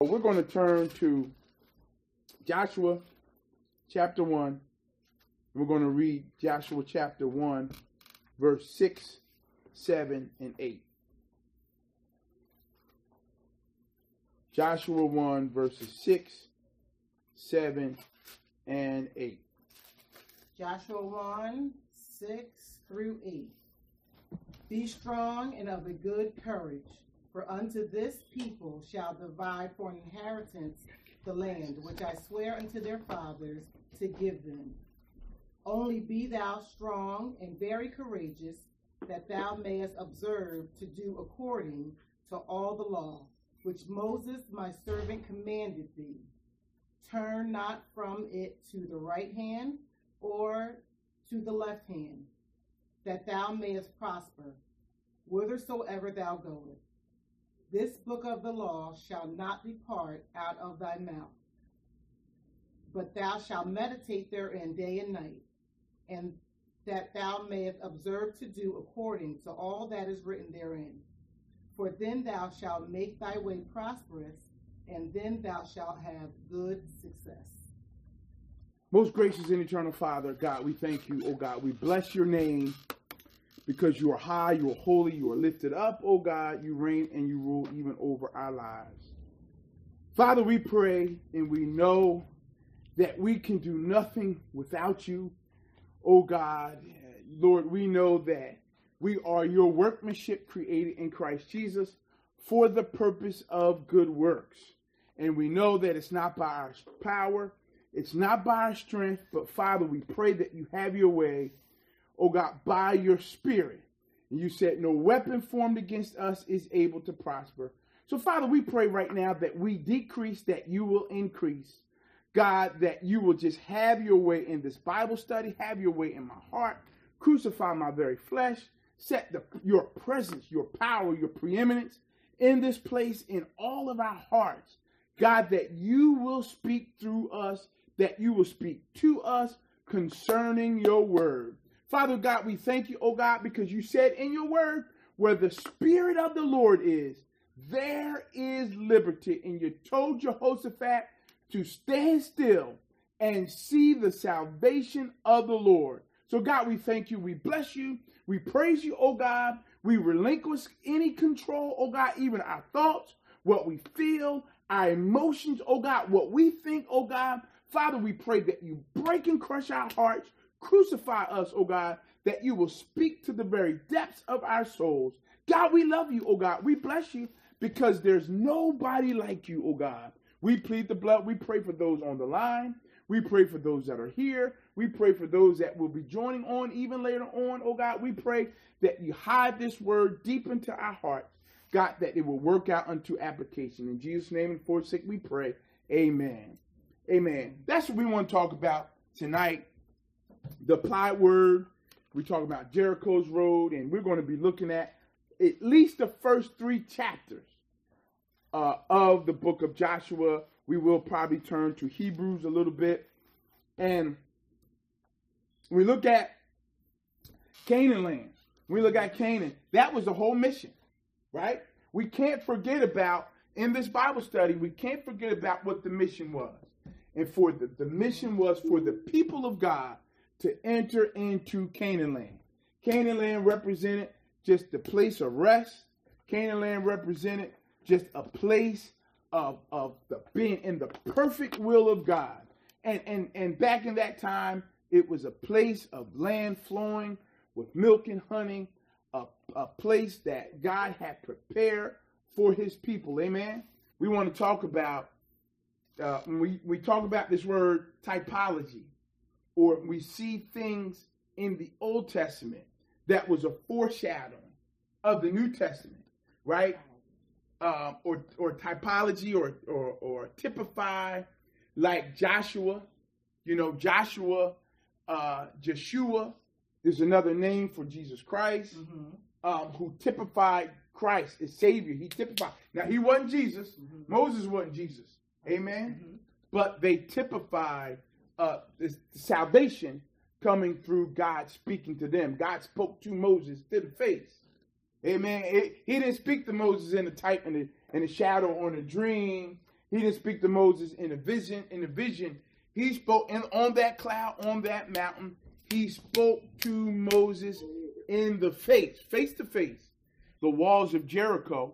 We're going to turn to Joshua chapter 1. We're going to read Joshua chapter 1, verse 6, 7, and 8. Joshua 1, verses 6, 7, and 8. Joshua 1, 6 through 8. Be strong and of a good courage, for unto this people shall divide for an inheritance the land which I swear unto their fathers to give them. Only be thou strong and very courageous, that thou mayest observe to do according to all the law which Moses my servant commanded thee. Turn not from it to the right hand or to the left hand, that thou mayest prosper whithersoever thou goest. This book of the law shall not depart out of thy mouth, but thou shalt meditate therein day and night, and that thou mayest observe to do according to all that is written therein. For then thou shalt make thy way prosperous, and then thou shalt have good success. Most gracious and eternal Father, God, we thank you, oh God. We bless your name because you are high, you are holy, you are lifted up, oh God. You reign and you rule even over our lives. Father, we pray and we know that we can do nothing without you, oh God. Lord, we know that we are your workmanship created in Christ Jesus for the purpose of good works. And we know that it's not by our power, it's not by our strength, but Father, we pray that you have your way, oh God, by your Spirit. And you said no weapon formed against us is able to prosper. So Father, we pray right now that we decrease, that you will increase. God, that you will just have your way in this Bible study, have your way in my heart, crucify my very flesh, set your presence, your power, your preeminence in this place, in all of our hearts. God, that you will speak through us, that you will speak to us concerning your word. Father God, we thank you, oh God, because you said in your word, where the Spirit of the Lord is, there is liberty. And you told Jehoshaphat to stand still and see the salvation of the Lord. So God, we thank you. We bless you. We praise you, oh God. We relinquish any control, oh God, even our thoughts, what we feel, our emotions, oh God, what we think, oh God. Father, we pray that you break and crush our hearts, crucify us, oh God, that you will speak to the very depths of our souls. God, we love you, oh God. We bless you because there's nobody like you, oh God. We plead the blood. We pray for those on the line. We pray for those that are here. We pray for those that will be joining on even later on, oh God. We pray that you hide this word deep into our hearts, God, that it will work out unto application. In Jesus' name and for his sake we pray. Amen. Amen. That's what we want to talk about tonight. The applied word. We talk about Jericho's road, and we're going to be looking at least the first 3 chapters of the book of Joshua. We will probably turn to Hebrews a little bit. And we look at Canaan land. We look at Canaan. That was the whole mission, right? We can't forget about, in this Bible study, we can't forget about what the mission was. And for the mission was for the people of God to enter into Canaan land. Canaan land represented just the place of rest. Canaan land represented just a place of the being in the perfect will of God. And back in that time, it was a place of land flowing with milk and honey, a place that God had prepared for his people. Amen. We want to talk about, when we talk about this word typology, or we see things in the Old Testament that was a foreshadowing of the New Testament, right? Or typology or typify, like Joshua. You know, Joshua, Jeshua is another name for Jesus Christ, who typified Christ as Savior. He typified. Now, he wasn't Jesus. Moses wasn't Jesus. Amen. But they typified this salvation coming through God speaking to them. God spoke to Moses to the face. Amen. He didn't speak to Moses in the type, in the shadow, or in a dream. He didn't speak to Moses in a vision. In a vision, he spoke on that cloud, on that mountain. He spoke to Moses in the face to face. The walls of Jericho,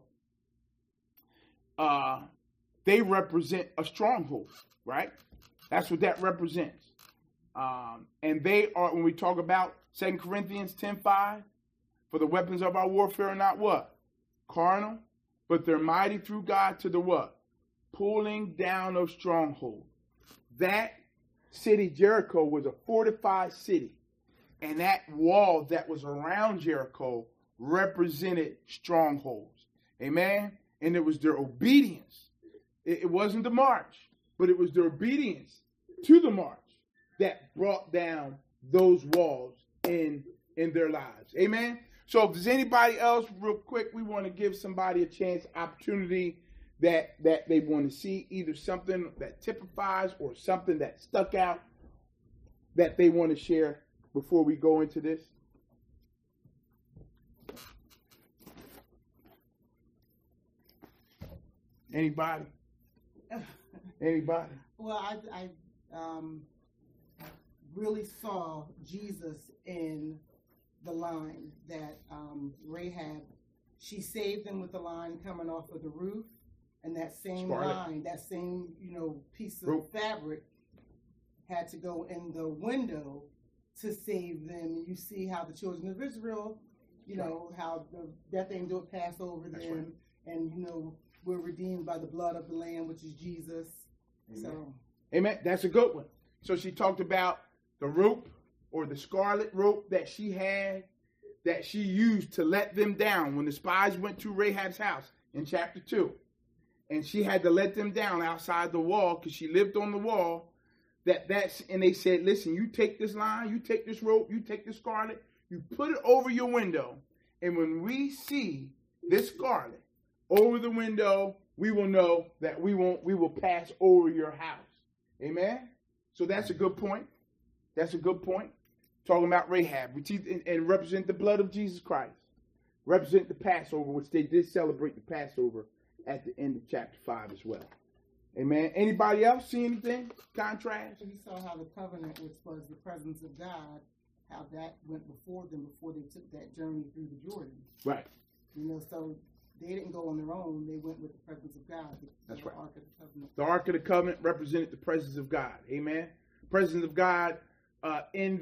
they represent a stronghold, right? That's what that represents. And they are, when we talk about 2 Corinthians 10:5, for the weapons of our warfare are not what? Carnal, but they're mighty through God to the what? Pulling down of strongholds. That city, Jericho, was a fortified city. And that wall that was around Jericho represented strongholds. Amen? And it was their obedience. It wasn't the march, but it was their obedience to the march that brought down those walls in their lives. Amen? So if there's anybody else, real quick, we want to give somebody a chance, opportunity that they want to see, either something that typifies or something that stuck out that they want to share before we go into this. Anybody? Anybody? Well, I really saw Jesus in the line that Rahab, she saved them with the line coming off of the roof, and that same line, that same piece of fabric had to go in the window to save them. You see how the children of Israel, how the death angel passed over them, and we're redeemed by the blood of the Lamb, which is Jesus. Amen. So, amen. That's a good one. So she talked about the rope, or the scarlet rope that she had, that she used to let them down when the spies went to Rahab's house in chapter 2. And she had to let them down outside the wall because she lived on the wall. And they said, listen, you take this line, you take this rope, you take this scarlet, you put it over your window. And when we see this scarlet over the window, we will know that we will pass over your house. Amen? So that's a good point. That's a good point. Talking about Rahab, and represent the blood of Jesus Christ. Represent the Passover, which they did celebrate the Passover at the end of chapter 5 as well. Amen. Anybody else see anything? Contrast? We saw how the covenant, which was the presence of God, how that went before them before they took that journey through the Jordan. Right. So they didn't go on their own. They went with the presence of God. That's right. Ark of the Covenant. The Ark of the Covenant represented the presence of God. Amen. Presence of God in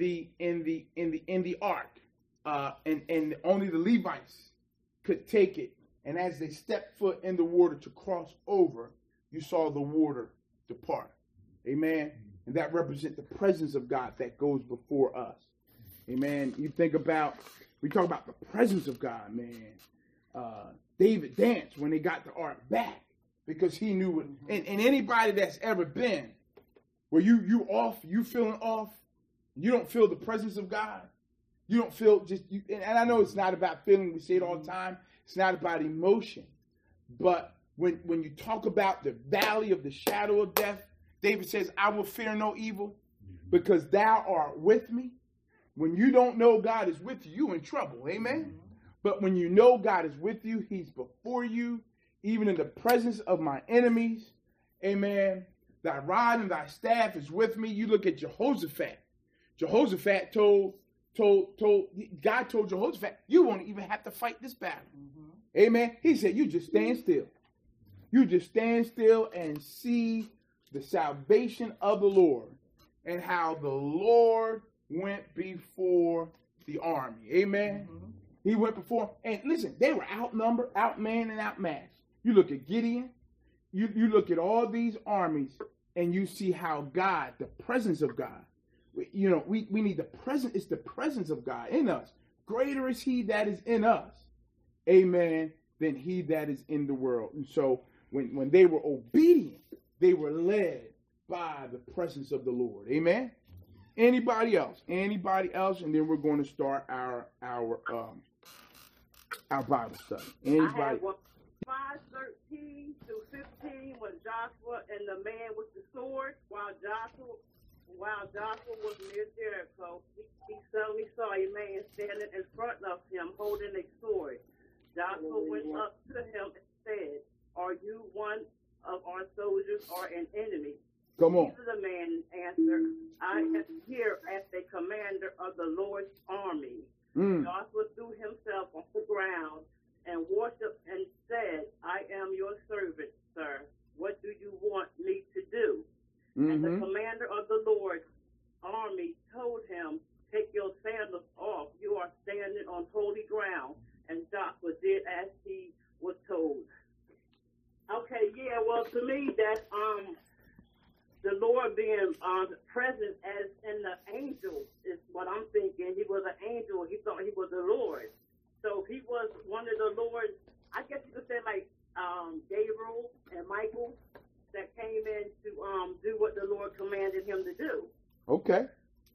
the ark, and only the Levites could take it. And as they stepped foot in the water to cross over, you saw the water depart. Amen. And that represents the presence of God that goes before us. Amen. We talk about the presence of God, man. David danced when they got the ark back because he knew it. And anybody that's ever been where you feeling off, you don't feel the presence of God. You don't feel and I know it's not about feeling, we say it all the time. It's not about emotion. But when you talk about the valley of the shadow of death, David says, I will fear no evil because thou art with me. When you don't know God is with you, you're in trouble. Amen. But when you know God is with you, he's before you, even in the presence of my enemies. Amen. Thy rod and thy staff is with me. You look at Jehoshaphat. Jehoshaphat God told Jehoshaphat, you won't even have to fight this battle. Amen. He said, you just stand still. You just stand still and see the salvation of the Lord and how the Lord went before the army. Amen. He went before, and listen, they were outnumbered, outmanned, and outmatched. You look at Gideon, you look at all these armies, and you see how God, the presence of God, we need the presence. It's the presence of God in us. Greater is he that is in us, amen, than he that is in the world. And so when they were obedient, they were led by the presence of the Lord. Amen. Anybody else? Anybody else? And then we're going to start our Bible study. Anybody? 5:13 through 15 was Joshua and the man with the sword. While Joshua was near Jericho, he suddenly saw a man standing in front of him holding a sword. Joshua went up to him and said, are you one of our soldiers are an enemy. Come on. The man answered, I am here as the commander of the Lord's army. Joshua threw himself on the ground and worshipped and said, I am your servant, sir. What do you want me to do? And the commander of the Lord's army told him, take your sandals off. You are standing on holy ground. And Joshua did as he was told. Okay, yeah, well, to me, that's the Lord being present as in the angel is what I'm thinking. He was an angel. He thought he was the Lord. So he was one of the Lord's, I guess you could say like Gabriel and Michael that came in to do what the Lord commanded him to do. Okay.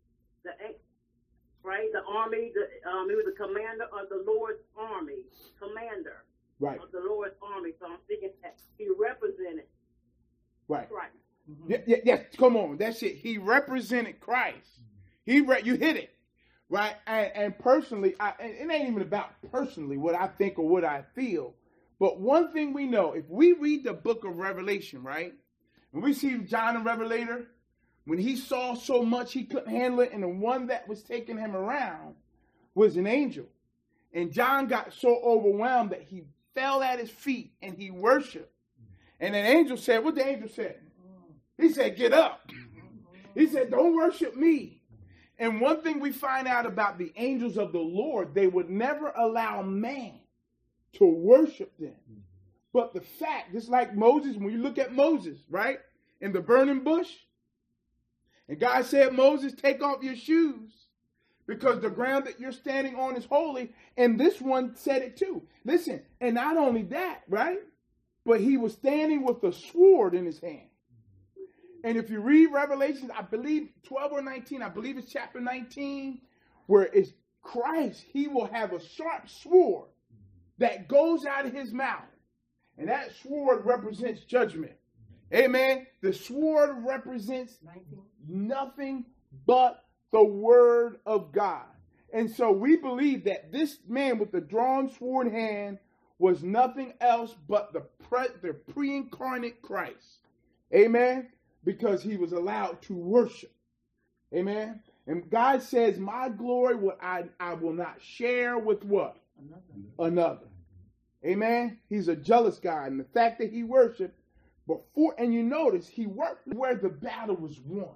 Right? The army, he was the commander of the Lord's army. Commander. Right. Of the Lord's army. So I'm thinking that he represented Right. Christ. Yes, come on. That's it. He represented Christ. You hit it. Right? And personally, it ain't even about personally what I think or what I feel. But one thing we know, if we read the book of Revelation, right? When we see John the Revelator, when he saw so much he couldn't handle it, and the one that was taking him around was an angel. And John got so overwhelmed that he fell at his feet and he worshiped. And an angel said, what the angel said? He said, get up. He said, don't worship me. And one thing we find out about the angels of the Lord, they would never allow man to worship them. But the fact, just like Moses, when you look at Moses, right, in the burning bush, and God said, Moses, take off your shoes because the ground that you're standing on is holy. And this one said it too. Listen, and not only that, right, but he was standing with a sword in his hand. And if you read Revelation, I believe 12 or 19, I believe it's chapter 19, where it's Christ, he will have a sharp sword that goes out of his mouth. And that sword represents judgment. Amen. The sword represents nothing but the word of God. And so we believe that this man with the drawn sword hand was nothing else but the pre-incarnate Christ. Amen. Because he was allowed to worship. Amen. And God says, my glory I will not share with what? Another. Amen. He's a jealous God. And the fact that he worshiped before, and you notice he worked where the battle was won.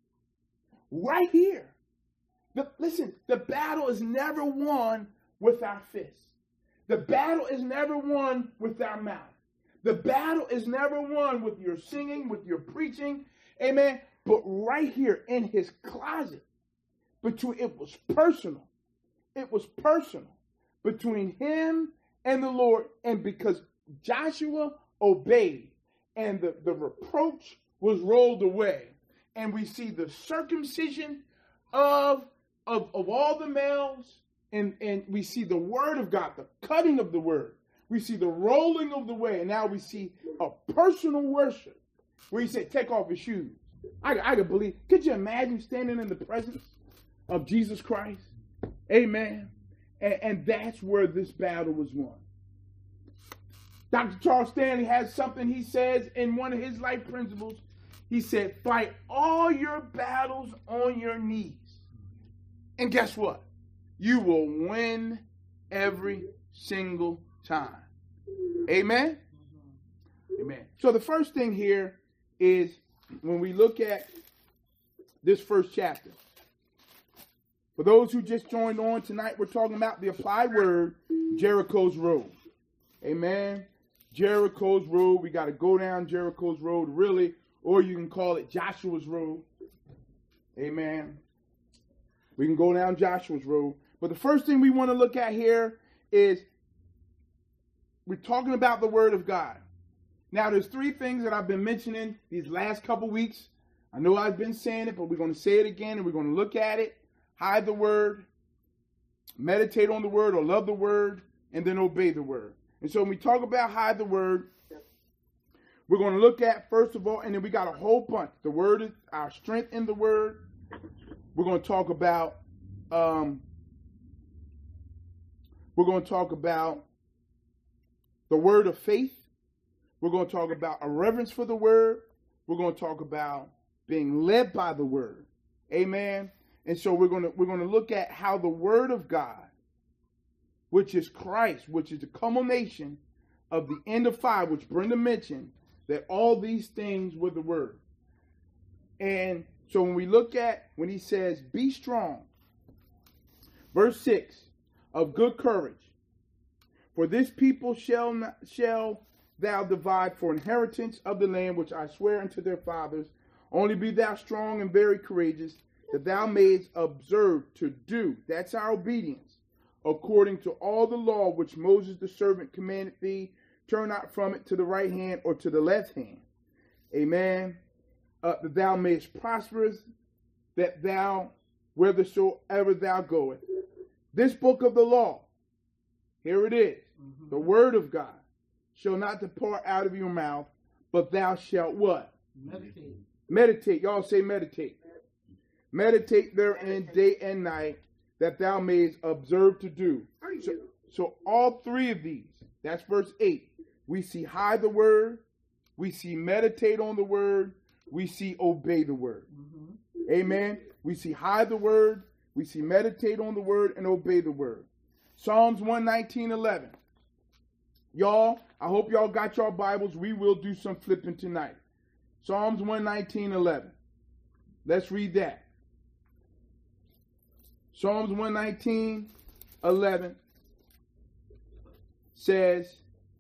Right here. Listen, the battle is never won with our fists. The battle is never won with our mouth. The battle is never won with your singing, with your preaching. Amen. But right here in his closet, it was personal. It was personal between him and the Lord. And because Joshua obeyed and the reproach was rolled away, and we see the circumcision of all the males, and we see the word of God, the cutting of the word. We see the rolling of the way, and now we see a personal worship where he said, take off your shoes. I could believe. Could you imagine standing in the presence of Jesus Christ? Amen. And that's where this battle was won. Dr. Charles Stanley has something he says in one of his life principles. He said, fight all your battles on your knees. And guess what? You will win every single time. Amen? Amen. So the first thing here is when we look at this first chapter. For those who just joined on tonight, we're talking about the applied word, Jericho's road. Amen? Jericho's road. We got to go down Jericho's road, really, or you can call it Joshua's road. Amen? We can go down Joshua's road. But the first thing we want to look at here is we're talking about the word of God. Now, there's three things that I've been mentioning these last couple weeks. I know I've been saying it, but we're going to say it again, and we're going to look at it. Hide the word, meditate on the word, or love the word, and then obey the word. And so when we talk about hide the word, we're going to look at, first of all, and then we got a whole bunch. The word is our strength in the word. We're going to talk about, the word of faith. We're going to talk about a reverence for the word. We're going to talk about being led by the word. Amen. And so we're going to look at how the word of God, which is Christ, which is the culmination of the end of 5, which Brenda mentioned, that all these things were the word. And so when we look at, when he says, be strong, verse 6, of good courage, for this people shall thou divide for inheritance of the land which I swear unto their fathers. Only be thou strong and very courageous, that thou mayest observe to do, that's our obedience, according to all the law which Moses the servant commanded thee. Turn not from it to the right hand or to the left hand. Amen. That thou mayest prosper, that thou, whithersoever thou goest. This book of the law, here it is, the word of God, shall not depart out of your mouth, but thou shalt what? Meditate. Meditate. Y'all say meditate. Meditate therein day and night, that thou mayest observe to do. So all three of these, that's verse 8. We see hide the word, we see meditate on the word, we see obey the word. Amen. We see hide the word, we see meditate on the word, and obey the word. Psalms 119:11. Y'all, I hope y'all got your Bibles. We will do some flipping tonight. Psalms 119:11. Let's read that. Psalms 119:11 says,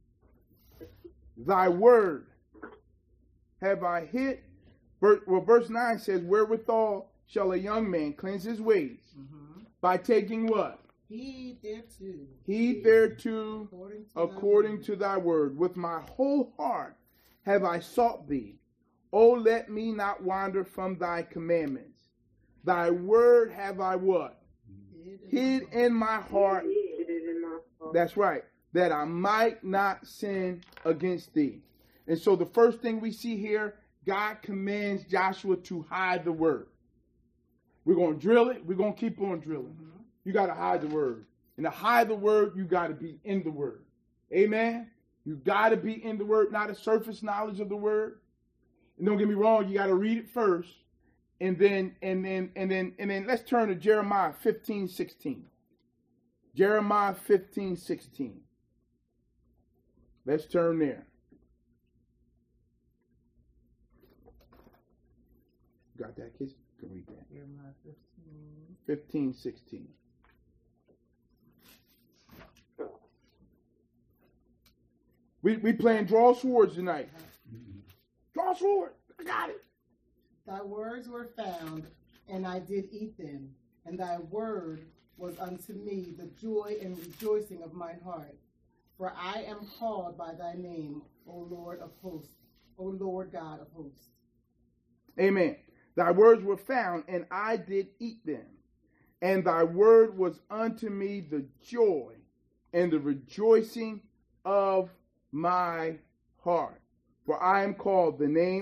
thy word have I hid. Verse 9 says, wherewithal shall a young man cleanse his ways? By taking what? Heed thereto. Heed thereto according to thy word. With my whole heart have I sought thee. O let me not wander from thy commandments. Thy word have I what? Hid in my heart. That's right. That I might not sin against thee. And so the first thing we see here, God commands Joshua to hide the word. We're going to drill it. We're going to keep on drilling. You got to hide the word. And to hide the word, you got to be in the word. Amen. You got to be in the word, not a surface knowledge of the word. And don't get me wrong, you got to read it first. And then let's turn to Jeremiah 15:16. Jeremiah 15:16. Let's turn there. Got that, kids? You can read that. Jeremiah 15:16. We playing draw swords tonight. Draw sword. I got it. Thy words were found, and I did eat them, and thy word was unto me the joy and rejoicing of mine heart. For I am called by thy name, O Lord of hosts, O Lord God of hosts. Amen. Thy words were found, and I did eat them. And thy word was unto me the joy and the rejoicing of my heart. For I am called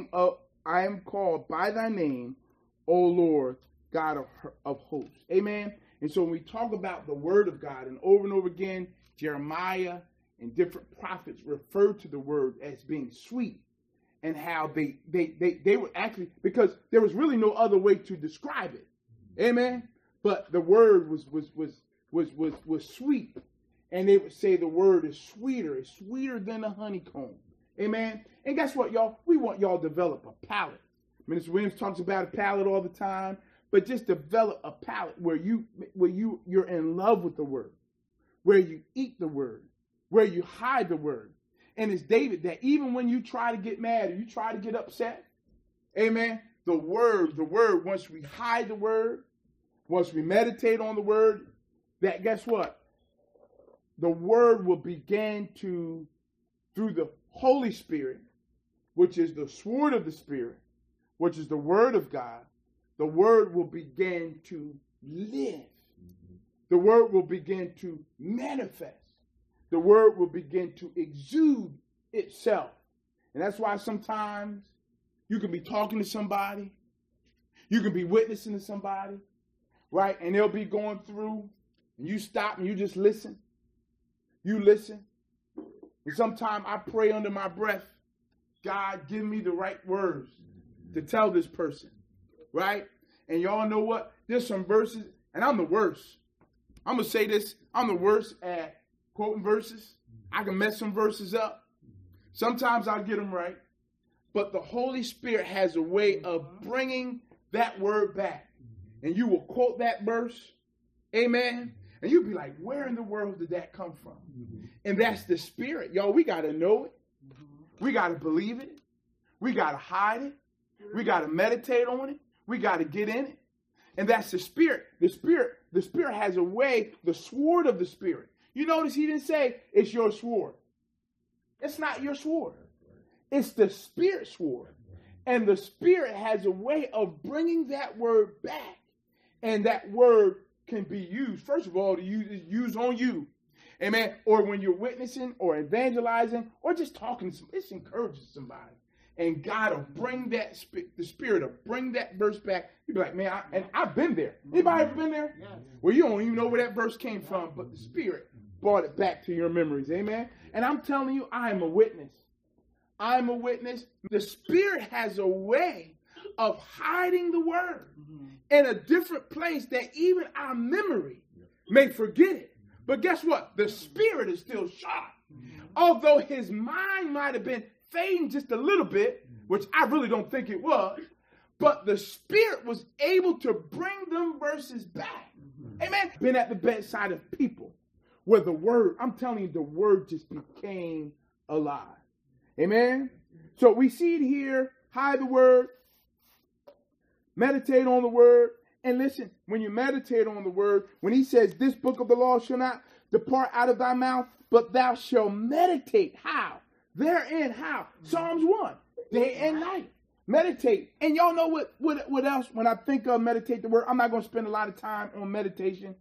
by thy name, O Lord God of hosts. Amen. And so when we talk about the word of God, and over again, Jeremiah and different prophets refer to the word as being sweet, and how they were actually, because there was really no other way to describe it. Amen. But the word was sweet. And they would say the word is sweeter than a honeycomb. Amen. And guess what, y'all? We want y'all to develop a palate. Minister Williams talks about a palate all the time, but just develop a palate where you're in love with the word, where you eat the word, where you hide the word. And it's David that even when you try to get mad or you try to get upset, amen, the word, once we hide the word, once we meditate on the word, that guess what? The word will begin to, through the Holy Spirit, which is the sword of the Spirit, which is the word of God, the word will begin to live. The word will begin to manifest. The word will begin to exude itself. And that's why sometimes you can be talking to somebody, you can be witnessing to somebody, right? And they'll be going through, and you stop and you just listen. You listen. And sometimes I pray under my breath, God, give me the right words to tell this person, right? And y'all know what? There's some verses, and I'm the worst. I'm going to say this. I'm the worst at quoting verses. I can mess some verses up. Sometimes I'll get them right. But the Holy Spirit has a way of bringing that word back. And you will quote that verse. Amen. And you'll be like, where in the world did that come from? And that's the Spirit. Y'all, we got to know it. We got to believe it. We got to hide it. We got to meditate on it. We got to get in it. And that's the Spirit. The Spirit has a way, the sword of the Spirit. You notice he didn't say it's your sword. It's not your sword. It's the Spirit sword. And the Spirit has a way of bringing that word back. And that word can be used, first of all, to use on you. Amen. Or when you're witnessing or evangelizing or just talking, it encourages somebody. And God will bring that, the Spirit will bring that verse back. You'll be like, man, I've been there. Anybody ever been there? Yes. Well, you don't even know where that verse came from, but the Spirit brought it back to your memories. Amen. And I'm telling you, I am a witness. I'm a witness. The Spirit has a way of hiding the word in a different place that even our memory may forget it. But guess what? The Spirit is still sharp. Although his mind might have been fading just a little bit, which I really don't think it was, but the Spirit was able to bring them verses back. Amen. Been at the bedside of people where the word, I'm telling you, the word just became alive. Amen. So we see it here, hide the word, meditate on the word. And listen, when you meditate on the word, when he says, this book of the law shall not depart out of thy mouth, but thou shalt meditate. How? Therein, how? Psalms 1, day and night. Meditate. And y'all know what else? When I think of meditate the word, I'm not going to spend a lot of time on meditation.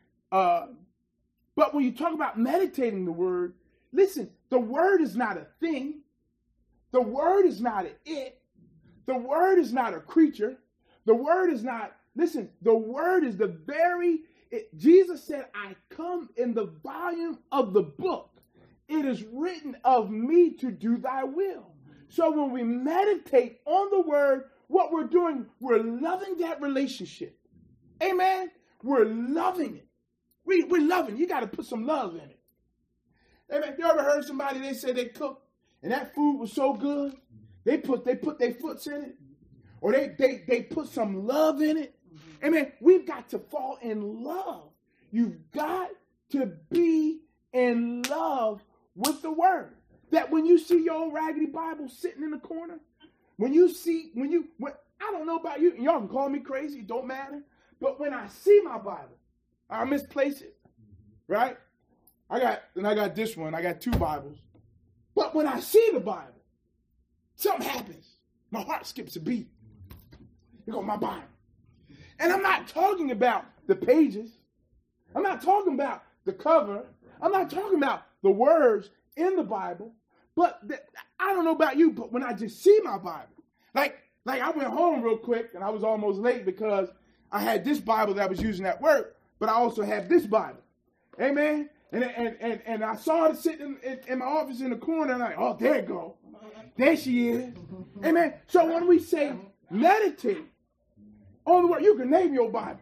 But when you talk about meditating the word, listen, the word is not a thing. The word is not an it. The word is not a creature. The word is not, listen, the word is the very, Jesus said, I come in the volume of the book. It is written of me to do thy will. So when we meditate on the word, what we're doing, we're loving that relationship. Amen? We're loving it. We're loving it. You got to put some love in it. Amen. You ever heard somebody, they said they cooked and that food was so good, they put their foots in it, or they put some love in it. Amen. We've got to fall in love. You've got to be in love with the word. That when you see your old raggedy Bible sitting in the corner, when I don't know about you, and y'all can call me crazy, it don't matter. But when I see my Bible, I misplace it, right? I got this one. I got 2 Bibles. But when I see the Bible, something happens. My heart skips a beat. You go, my Bible. And I'm not talking about the pages. I'm not talking about the cover. I'm not talking about the words in the Bible. But I don't know about you, but when I just see my Bible, like I went home real quick and I was almost late because I had this Bible that I was using at work, but I also have this Bible. Amen. And I saw it sitting in my office in the corner, and I'm like, oh, there you go. There she is. Amen. So when we say meditate on the word, you can name your Bible.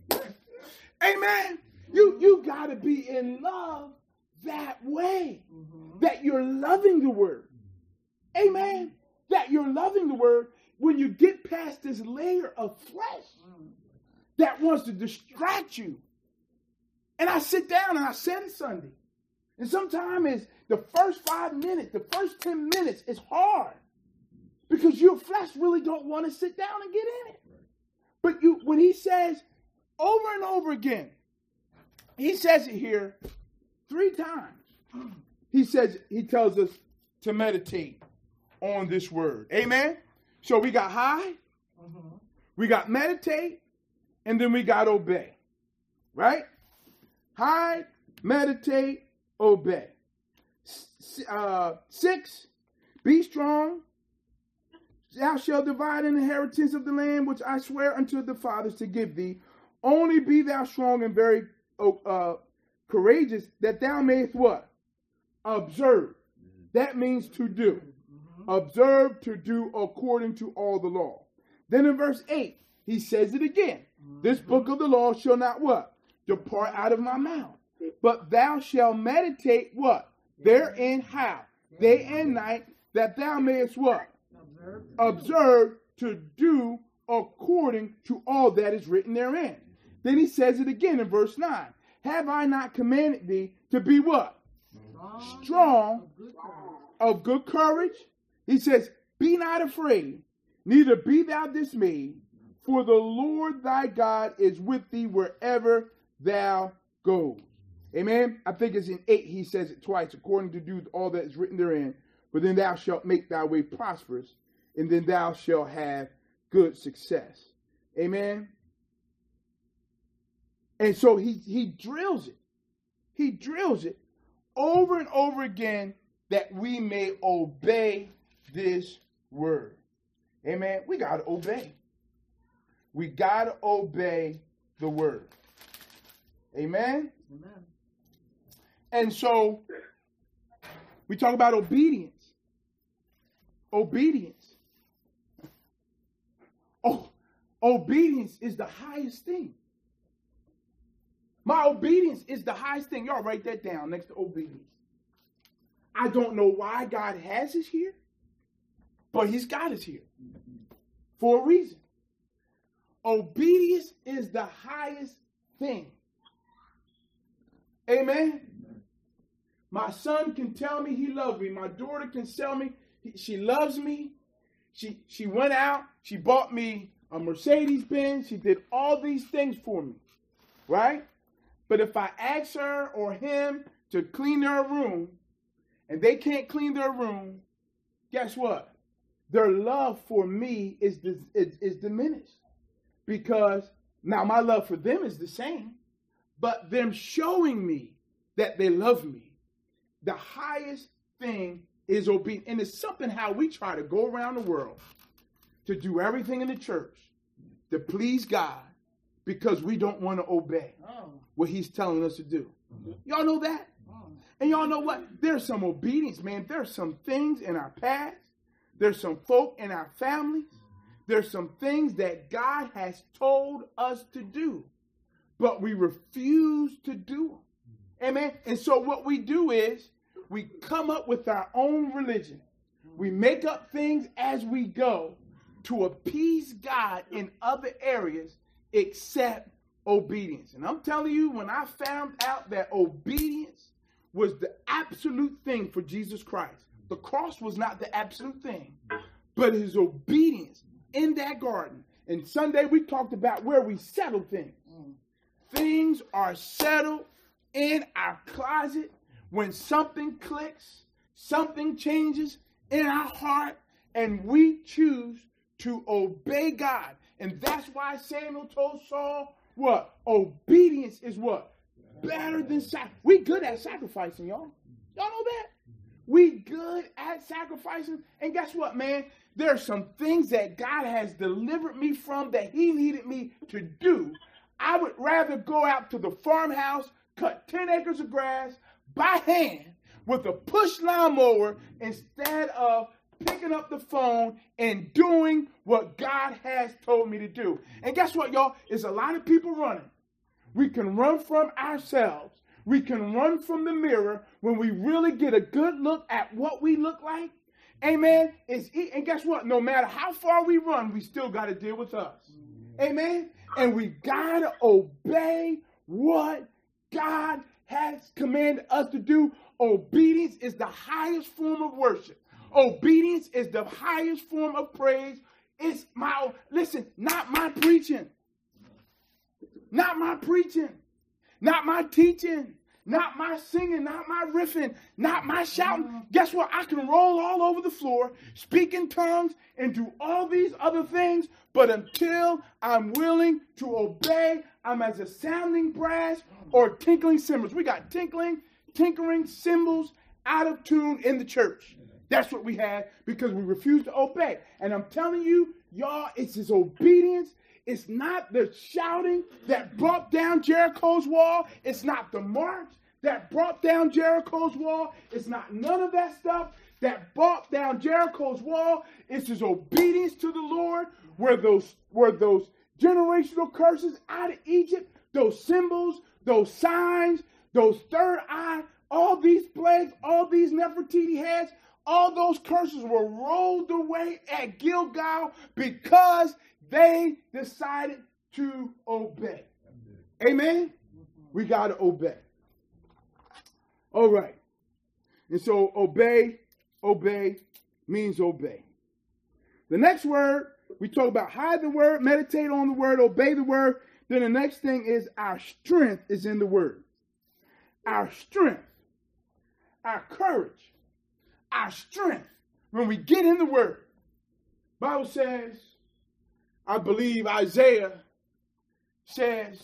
Amen. You got to be in love that way. That you're loving the word. Amen. That you're loving the word when you get past this layer of flesh that wants to distract you. And I sit down and I said it Sunday. And sometimes it's the first 5 minutes, the first 10 minutes is hard. Because your flesh really don't want to sit down and get in it. But when he says over and over again, he says it here 3 times. He tells us to meditate on this word. Amen. So we got hide, we got meditate, and then we got obey. Right? Hide, meditate, obey. 6, be strong. Thou shalt divide an inheritance of the land which I swear unto the fathers to give thee. Only be thou strong and very courageous, that thou mayest what? Observe. That means to do. Observe to do according to all the law. Then in verse 8, he says it again. This book of the law shall not what? Depart out of my mouth. But thou shalt meditate what? Therein how? Day and night, that thou mayest what? Observe to do according to all that is written therein. Then he says it again in verse 9. Have I not commanded thee to be what? Strong, of good courage. He says, be not afraid, neither be thou dismayed, for the Lord thy God is with thee wherever thou goes. Amen. I think it's in 8, he says it twice, according to do all that is written therein. For then thou shalt make thy way prosperous, and then thou shalt have good success. Amen. And so he drills it. He drills it over and over again that we may obey this word. Amen. We got to obey. We got to obey the word. Amen. Amen. And so we talk about obedience. Obedience. Oh, obedience is the highest thing. My obedience is the highest thing. Y'all write that down next to obedience. I don't know why God has us here, but he's got us here for a reason. Obedience is the highest thing. Amen. My son can tell me he loves me. My daughter can tell me she loves me. She went out. She bought me a Mercedes-Benz. She did all these things for me. Right? But if I ask her or him to clean their room and they can't clean their room, guess what? Their love for me is diminished. Because now my love for them is the same, but them showing me that they love me, the highest thing is obedience. And it's something how we try to go around the world to do everything in the church to please God because we don't want to obey what he's telling us to do. Y'all know that? And y'all know what? There's some obedience, man. There's some things in our past. There's some folk in our families. There's some things that God has told us to do, but we refuse to do them. Amen. And so what we do is we come up with our own religion. We make up things as we go to appease God in other areas except obedience. And I'm telling you, when I found out that obedience was the absolute thing for Jesus Christ, the cross was not the absolute thing, but his obedience in that garden. And Sunday we talked about where we settle things. Things are settled in our closet when something clicks, something changes in our heart, and we choose to obey God. And that's why Samuel told Saul, what? Obedience is what? Better than sacrifice. We good at sacrificing, y'all. Y'all know that? We good at sacrificing. And guess what, man? There are some things that God has delivered me from that he needed me to do. I would rather go out to the farmhouse, cut 10 acres of grass by hand with a push lawnmower instead of picking up the phone and doing what God has told me to do. And guess what, y'all? There's a lot of people running. We can run from ourselves. We can run from the mirror when we really get a good look at what we look like. Amen. And guess what? No matter how far we run, we still got to deal with us. Amen. And we got to obey what God has commanded us to do. Obedience is the highest form of worship. Obedience is the highest form of praise. It's not my preaching. Not my preaching. Not my teaching. Not my singing, not my riffing, not my shouting. Guess what? I can roll all over the floor, speak in tongues, and do all these other things. But until I'm willing to obey, I'm as a sounding brass or tinkling cymbals. We got tinkering cymbals out of tune in the church. That's what we had because we refused to obey. And I'm telling you, y'all, it's his obedience. It's not the shouting that brought down Jericho's wall. It's not the march that brought down Jericho's wall. It's not none of that stuff. that brought down Jericho's wall. It's his obedience to the Lord, where those generational curses out of Egypt, those symbols, those signs, those third eye, all these plagues, all these Nefertiti heads, all those curses were rolled away at Gilgal because they decided to obey. Amen? We got to obey. All right. And so obey means obey. The next word, we talk about hide the word, meditate on the word, obey the word. Then the next thing is our strength is in the word. Our strength, our courage, our strength when we get in the word. Bible says, I believe Isaiah says,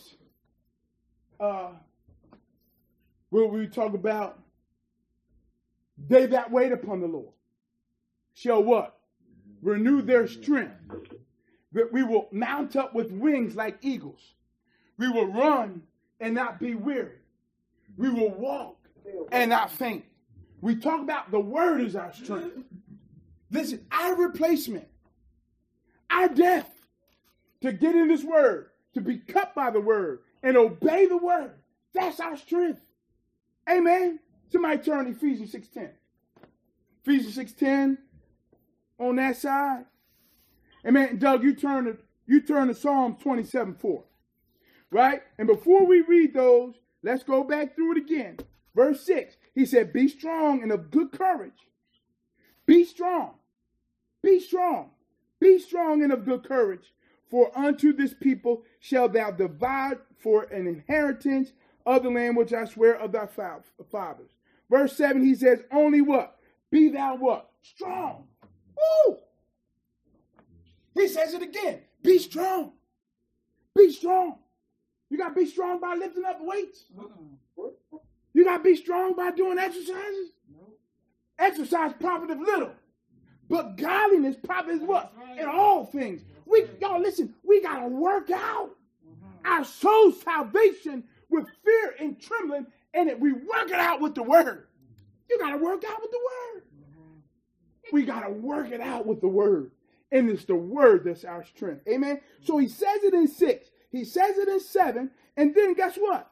where we talk about they that wait upon the Lord shall what? Renew their strength. That we will mount up with wings like eagles. We will run and not be weary. We will walk and not faint. We talk about the word is our strength. Listen, our replacement, our death to get in this word, to be cut by the word and obey the word. That's our strength. Amen. Somebody turn to Ephesians 6:10. Ephesians 6:10 on that side. Amen. Doug, you turn to Psalm 27:4. Right? And before we read those, let's go back through it again. Verse 6. He said, be strong and of good courage. Be strong. Be strong. Be strong and of good courage. For unto this people shall thou divide for an inheritance of the land which I swear of thy fathers. Verse 7, he says, only what? Be thou what? Strong. Woo! He says it again. Be strong. Be strong. You got to be strong by lifting up weights. You got to be strong by doing exercises. Exercise profiteth little. But godliness profiteth what? In all things. Y'all listen, we got to work out our soul salvation with fear and trembling, and we work it out with the word. You got to work out with the word. We got to work it out with the word. And it's the word that's our strength. Amen. So he says it in 6. He says it in 7. And then guess what?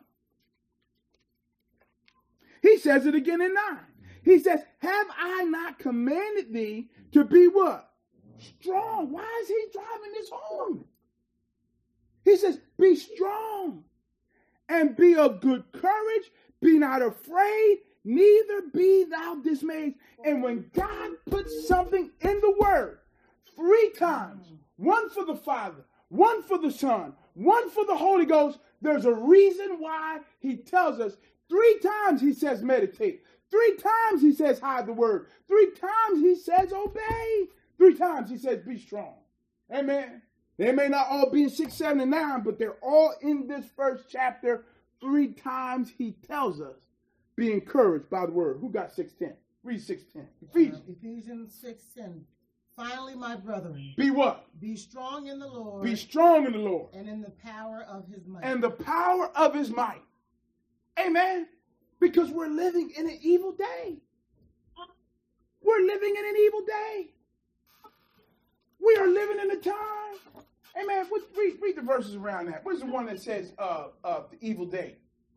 He says it again in 9. He says, have I not commanded thee to be what? Strong. Why is he driving this home? He says, be strong and be of good courage. Be not afraid, neither be thou dismayed. And when God puts something in the word 3 times, one for the Father, one for the Son, one for the Holy Ghost, there's a reason why he tells us 3 times he says meditate. 3 times he says hide the word. 3 times he says obey. 3 times he says be strong. Amen. They may not all be in 6, 7, and 9, but they're all in this first chapter. 3 times he tells us be encouraged by the word. Who got 6:10? Read 6:10. Ephesians 6:10. Finally, my brethren. Be what? Be strong in the Lord. Be strong in the Lord. And in the power of his might. And the power of his might. Amen. Because we're living in an evil day. We're living in an evil day. We are living in a time. Amen. Read the verses around that. What's the one that says the evil day?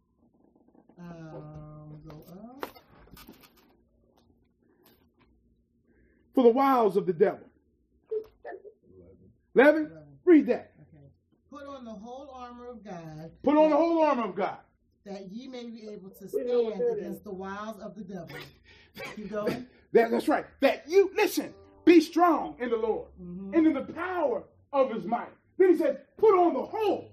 Go up. For the wiles of the devil. 11? Read that. Okay. Put on the whole armor of God. Put on the whole armor of God. That ye may be able to stand against the wiles of the devil. Keep going. That's right. That you, listen, be strong in the Lord and in the power of his might. Then he says, put on the whole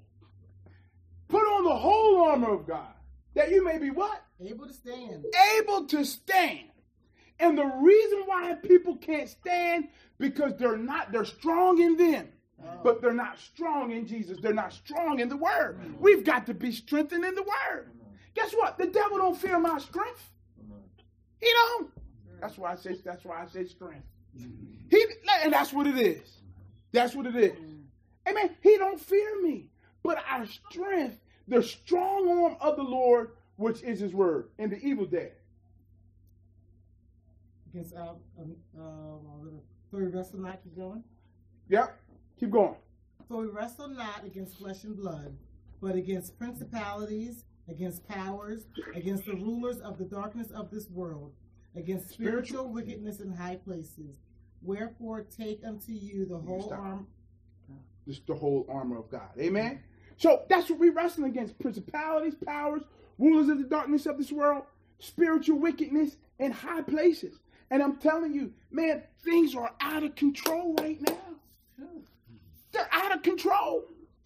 armor of God. That you may be what? Able to stand. Able to stand. And the reason why people can't stand, because they're strong in them. But they're not strong in Jesus. They're not strong in the word. We've got to be strengthened in the word. Guess what? The devil don't fear my strength. He don't. That's why I say strength. And that's what it is. That's what it is. Amen. He don't fear me. But our strength, the strong arm of the Lord, which is his word, in the evil day. against so we wrestle not, keep going. Yep, keep going. For we wrestle not against flesh and blood, but against principalities, against powers, against the rulers of the darkness of this world, against spiritual wickedness in high places. Wherefore take unto you the whole arm. Just the whole armor of God. Amen? So that's what we're wrestling against. Principalities, powers, rulers of the darkness of this world, spiritual wickedness in high places. And I'm telling you, man, things are out of control right now. They're out of control.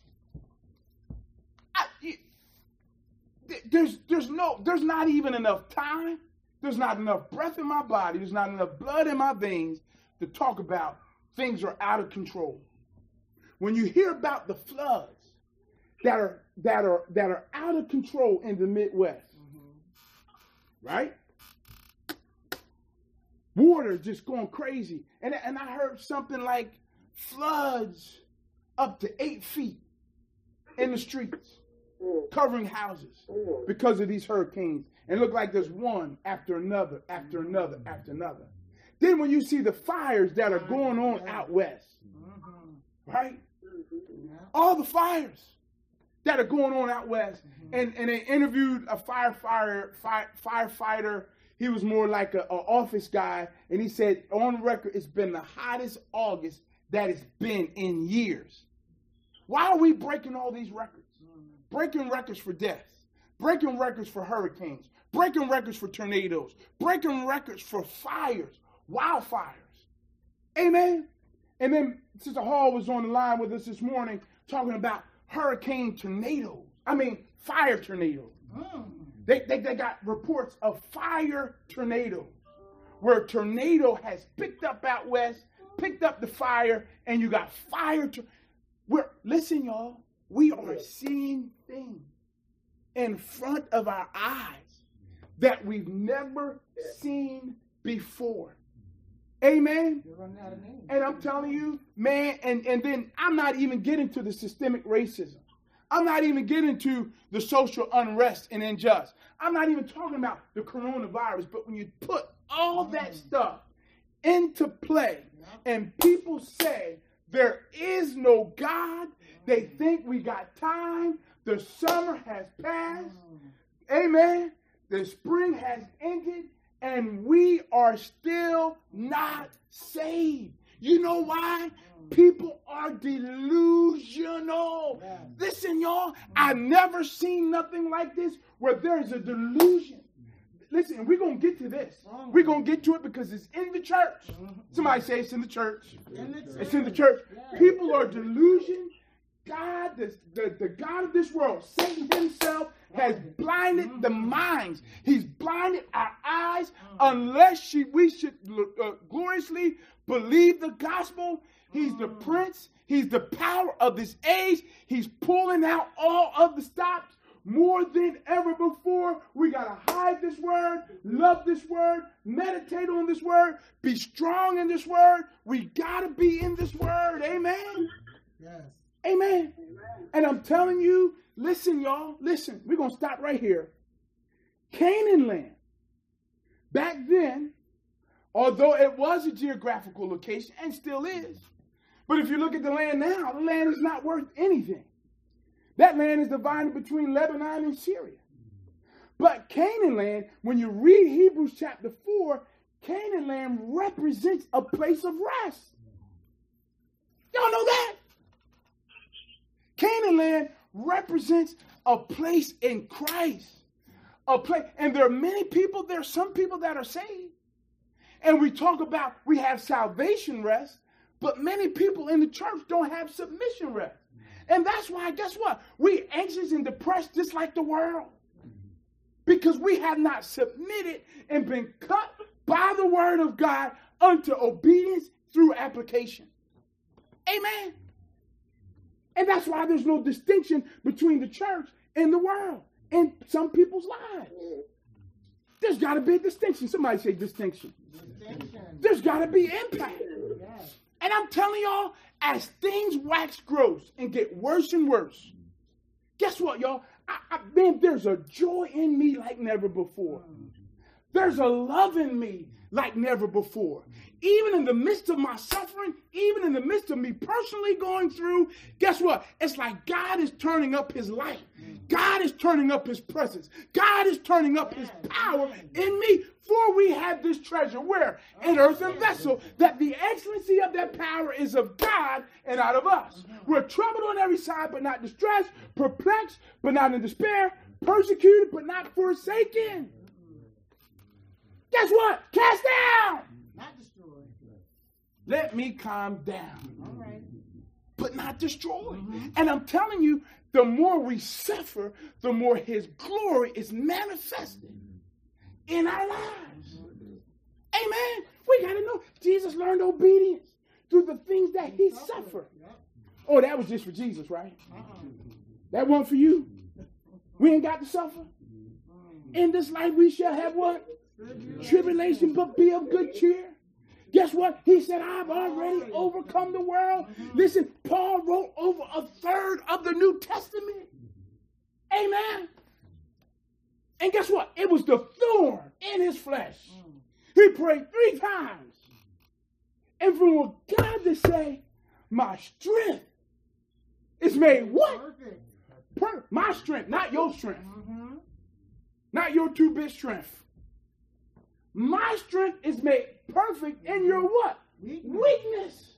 There's not even enough time. There's not enough breath in my body. There's not enough blood in my veins to talk about things are out of control. When you hear about the floods that are out of control in the Midwest, right? Water just going crazy. And I heard something like floods up to 8 feet in the streets, covering houses because of these hurricanes. And look like there's one after another, after another, after another. Then when you see the fires that are going on out west, right? All the fires that are going on out west. And they interviewed a firefighter. He was more like an office guy. And he said, on record, it's been the hottest August that it's been in years. Why are we breaking all these records? Breaking records for deaths. Breaking records for hurricanes. Breaking records for tornadoes. Breaking records for fires. Wildfires. Amen? And then Sister Hall was on the line with us this morning talking about fire tornadoes. They got reports of fire tornadoes where a tornado has picked up out west, picked up the fire, and you got fire. Listen, y'all, we are seeing things in front of our eyes that we've never seen before. Amen. And I'm telling you, man, and then I'm not even getting to the systemic racism. I'm not even getting to the social unrest and injustice. I'm not even talking about the coronavirus. But when you put all that stuff into play and people say there is no God, they think we got time. The summer has passed. Amen. The spring has ended. And we are still not saved. You know why? People are delusional. Listen, y'all, I've never seen nothing like this where there's a delusion. Listen, we're going to get to this. We're going to get to it because it's in the church. Somebody say it's in the church. It's in the church. People are delusional. God, the God of this world, Satan himself, has blinded the minds. He's blinded our eyes unless we should gloriously believe the gospel. He's the prince. He's the power of this age. He's pulling out all of the stops more than ever before. We got to hide this word, love this word, meditate on this word, be strong in this word. We got to be in this word. Amen. Yes. Amen. And I'm telling you, listen, y'all, listen, we're going to stop right here. Canaan land, back then, although it was a geographical location and still is, but if you look at the land now, the land is not worth anything. That land is divided between Lebanon and Syria. But Canaan land, when you read Hebrews chapter 4, Canaan land represents a place of rest. Y'all know that? Canaan land represents a place in Christ. A place, and there are many people, there are some people that are saved. And we talk about we have salvation rest, but many people in the church don't have submission rest. And that's why, guess what? We're anxious and depressed just like the world. Because we have not submitted and been cut by the word of God unto obedience through application. Amen. And that's why there's no distinction between the church and the world in some people's lives. There's got to be a distinction. Somebody say distinction. There's got to be impact. Yes. And I'm telling y'all, as things wax gross and get worse and worse, guess what, y'all? Man, there's a joy in me like never before. There's a love in me like never before. Even in the midst of my suffering, even in the midst of me personally going through, guess what? It's like God is turning up his light. God is turning up his presence. God is turning up his power in me. For we have this treasure, where? In earthen vessel, that the excellency of that power is of God and not of us. We're troubled on every side, but not distressed, perplexed, but not in despair, persecuted, but not forsaken. Guess what? Cast down. Not destroyed. Let me calm down. All right. But not destroyed. And I'm telling you, the more we suffer, the more his glory is manifested in our lives. Amen. We got to know Jesus learned obedience through the things that he suffered. Oh, that was just for Jesus, right? That one for you. We ain't got to suffer. In this life we shall have what? Tribulation, but be of good cheer. Guess what? He said, I've already overcome the world. Listen, Paul wrote over a third of the New Testament. Amen. And guess what? It was the thorn in his flesh. He prayed 3 times. And for God to say, my strength is made what? Perfect. My strength, not your strength. Not your 2-bit strength. My strength is made perfect in your what? Weakness.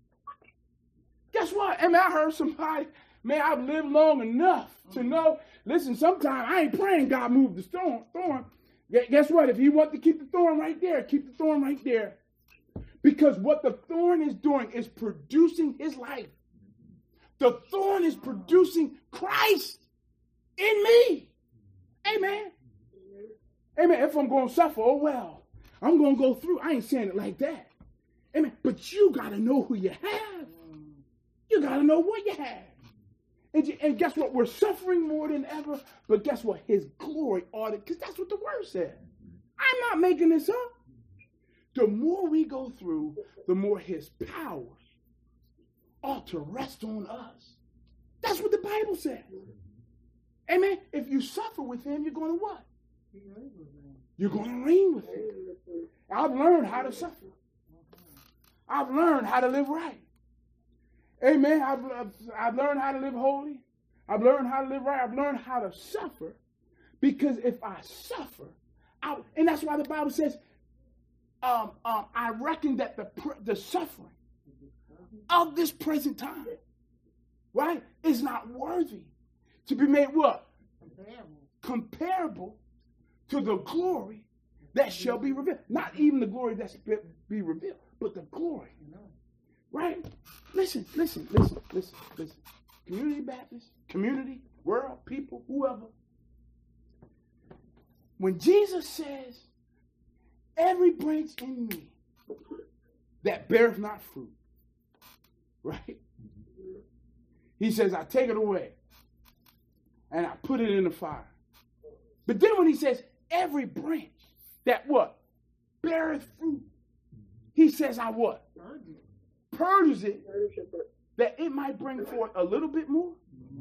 Guess what? I mean, I heard somebody, man, I've lived long enough to know, listen, sometimes I ain't praying God move the thorn. Guess what? If you want to keep the thorn right there, keep the thorn right there. Because what the thorn is doing is producing his life. The thorn is producing Christ in me. Amen. Amen. If I'm going to suffer, oh well, I'm going to go through. I ain't saying it like that. Amen. But you got to know who you have. You got to know what you have. And guess what? We're suffering more than ever. But guess what? His glory ought to, because that's what the word said. I'm not making this up. The more we go through, the more his power ought to rest on us. That's what the Bible says. Amen. If you suffer with him, you're going to what? You're going to reign with him. I've learned how to suffer. I've learned how to live right. Amen. I've learned how to live holy. I've learned how to live right. I've learned how to suffer. Because if I suffer, and that's why the Bible says, I reckon that the suffering of this present time, right, is not worthy to be made what? Comparable to the glory that shall be revealed. Not even the glory that's be revealed, but the glory. Right? Listen. Community Baptist, community, world, people, whoever. When Jesus says, every branch in me that beareth not fruit, right? He says, I take it away and I put it in the fire. But then when he says, every branch that what? Beareth fruit. He says, I what? Purges it that it might bring forth a little bit more.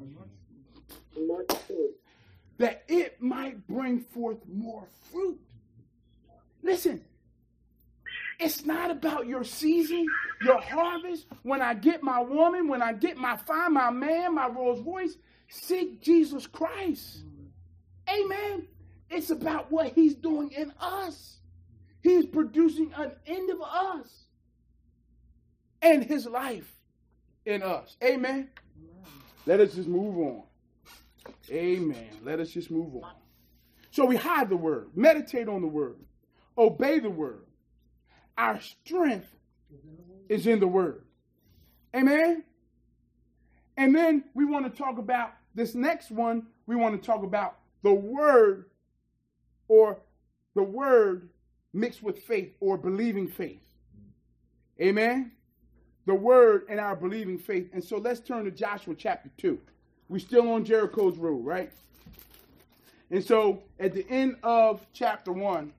That it might bring forth more fruit. Listen, it's not about your season, your harvest. When I get my woman, when I get find my man, my Rolls Royce, seek Jesus Christ. Amen. It's about what he's doing in us. He's producing an end of us and his life in us. Amen. Let us just move on. Amen. Let us just move on. So we hide the word, meditate on the word, obey the word. Our strength is in the word. Amen. And then we want to talk about this next one. We want to talk about the word, or the word mixed with faith, or believing faith. Amen. The word and our believing faith. And so let's turn to Joshua chapter 2. We're still on Jericho's road, right? And so at the end of chapter 1,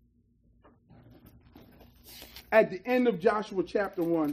at the end of Joshua chapter 1,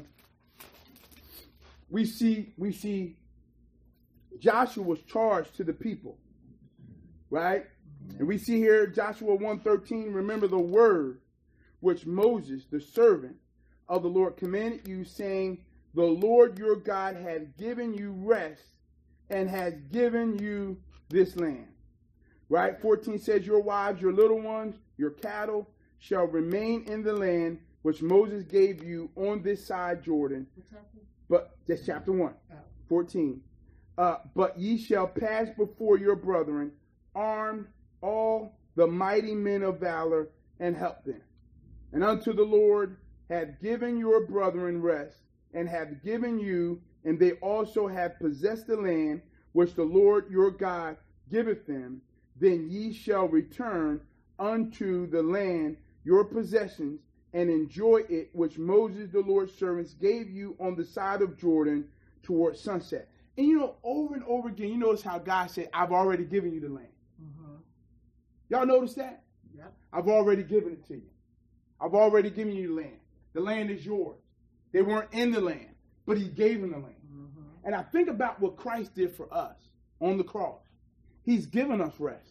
we see Joshua was charged to the people, right? And we see here Joshua 1:13, remember the word which Moses, the servant of the Lord, commanded you, saying, the Lord your God has given you rest and has given you this land. Right? 14 says, your wives, your little ones, your cattle shall remain in the land which Moses gave you on this side Jordan. But that's chapter 1, 14. But ye shall pass before your brethren, armed, all the mighty men of valor, and help them. And unto the Lord have given your brethren rest, and have given you, and they also have possessed the land which the Lord your God giveth them. Then ye shall return unto the land your possessions, and enjoy it which Moses the Lord's servants gave you on the side of Jordan toward sunset. And you know, over and over again, you notice how God said, I've already given you the land. Y'all notice that? Yep. I've already given it to you. I've already given you the land. The land is yours. They weren't in the land, but he gave them the land. And I think about what Christ did for us on the cross. He's given us rest.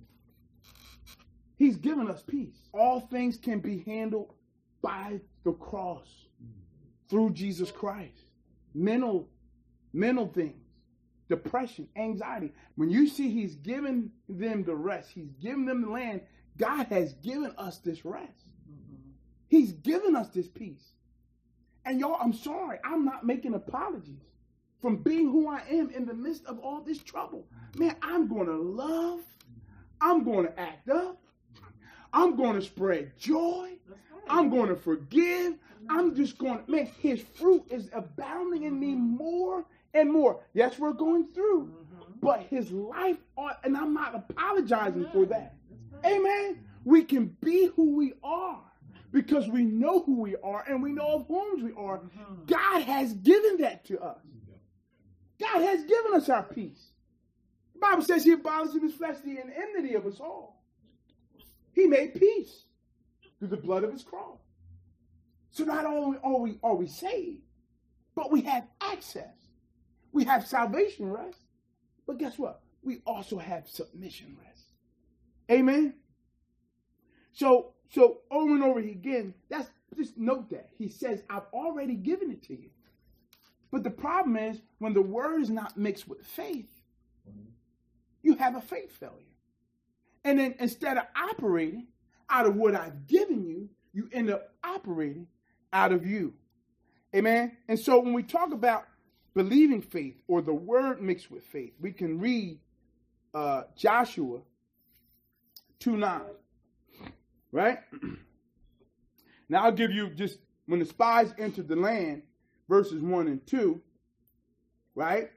He's given us peace. All things can be handled by the cross through Jesus Christ. Mental things, depression, anxiety. When you see he's given them the rest, he's given them the land, God has given us this rest. He's given us this peace. And y'all, I'm sorry, I'm not making apologies from being who I am in the midst of all this trouble. Man, I'm going to love. I'm going to act up. I'm going to spread joy. I'm going to forgive. I'm just going to, man, his fruit is abounding in me more and more. Yes, we're going through, but his life, and I'm not apologizing for that. Amen. We can be who we are because we know who we are and we know of whom we are. God has given that to us. God has given us our peace. The Bible says he abolished in his flesh the enmity of us all. He made peace through the blood of his cross. So not only are we saved, but we have access. We have salvation rest. But guess what? We also have submission rest. Amen? So over and over again, just note that. He says, I've already given it to you. But the problem is, when the word is not mixed with faith, you have a faith failure. And then instead of operating out of what I've given you, you end up operating out of you. Amen? And so when we talk about believing faith or the word mixed with faith, we can read Joshua 2:9. Right? Now I'll give you just, when the spies entered the land, verses 1 and 2, right?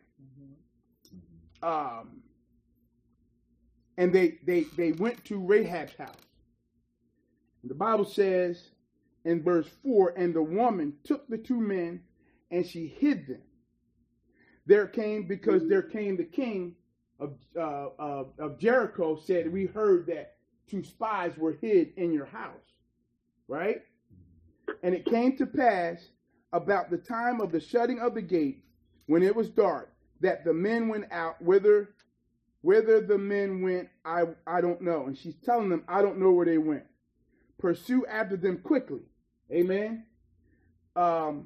And they went to Rahab's house. The Bible says in verse 4, and the woman took the two men and she hid them. Because there came the king of Jericho, said, we heard that 2 spies were hid in your house. Right? And it came to pass about the time of the shutting of the gate, when it was dark, that the men went out. Whither the men went, I don't know. And she's telling them, I don't know where they went. Pursue after them quickly. Amen. But